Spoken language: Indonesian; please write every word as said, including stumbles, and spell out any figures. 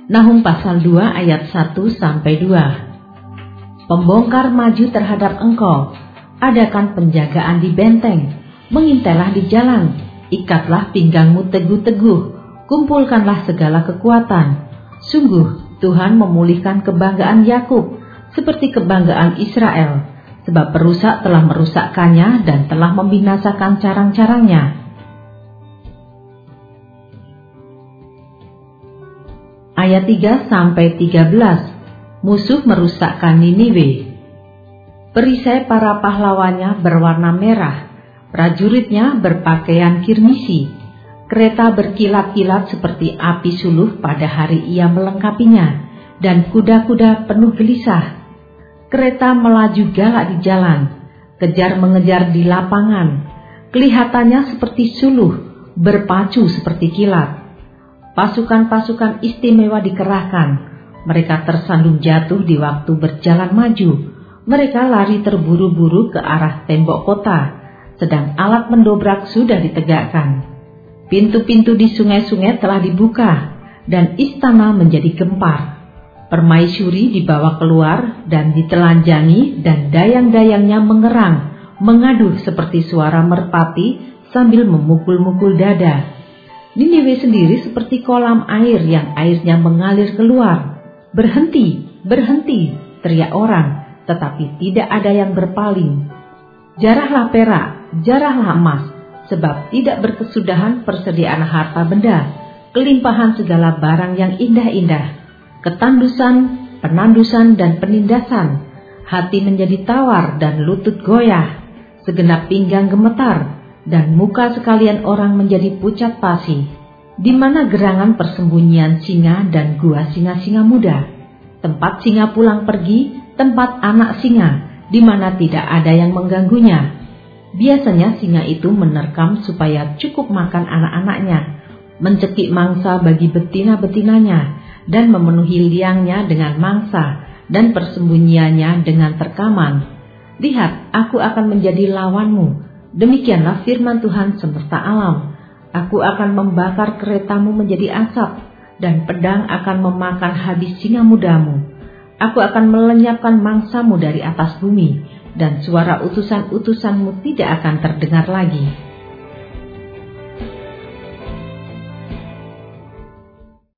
Nahum pasal dua ayat satu sampai dua. Pembongkar maju terhadap engkau, adakan penjagaan di benteng, mengintailah di jalan, ikatlah pinggangmu teguh-teguh, kumpulkanlah segala kekuatan. Sungguh Tuhan memulihkan kebanggaan Yakub seperti kebanggaan Israel, sebab perusak telah merusakkannya dan telah membinasakan carang-carangnya. Ayat tiga sampai tiga belas. Musuh merusakkan Niniwe. Perisai para pahlawannya berwarna merah, prajuritnya berpakaian kirmisi, kereta berkilat-kilat seperti api suluh pada hari ia melengkapinya, dan kuda-kuda penuh gelisah. Kereta melaju galak di jalan, kejar mengejar di lapangan, kelihatannya seperti suluh, berpacu seperti kilat. Pasukan-pasukan istimewa dikerahkan, mereka tersandung jatuh di waktu berjalan maju, mereka lari terburu-buru ke arah tembok kota, sedang alat mendobrak sudah ditegakkan. Pintu-pintu di sungai-sungai telah dibuka, dan istana menjadi gempar. Permaisuri dibawa keluar dan ditelanjangi, dan dayang-dayangnya mengerang, mengaduh seperti suara merpati sambil memukul-mukul dada. Niniwe sendiri seperti kolam air yang airnya mengalir keluar. Berhenti, berhenti, teriak orang, tetapi tidak ada yang berpaling. Jarahlah perak, jarahlah emas, sebab tidak berkesudahan persediaan harta benda, kelimpahan segala barang yang indah-indah, ketandusan, penandusan dan penindasan, hati menjadi tawar dan lutut goyah, segenap pinggang gemetar, dan muka sekalian orang menjadi pucat pasi. Di mana gerangan persembunyian singa dan gua singa-singa muda, tempat singa pulang pergi, tempat anak singa, di mana tidak ada yang mengganggunya. Biasanya singa itu menerkam supaya cukup makan anak-anaknya, mencekik mangsa bagi betina-betinanya, dan memenuhi liangnya dengan mangsa, dan persembunyiannya dengan terkaman. Lihat, aku akan menjadi lawanmu, demikianlah firman Tuhan semesta alam. Aku akan membakar keretamu menjadi asap, dan pedang akan memakan habis singa mudamu. Aku akan melenyapkan mangsamu dari atas bumi, dan suara utusan-utusanmu tidak akan terdengar lagi.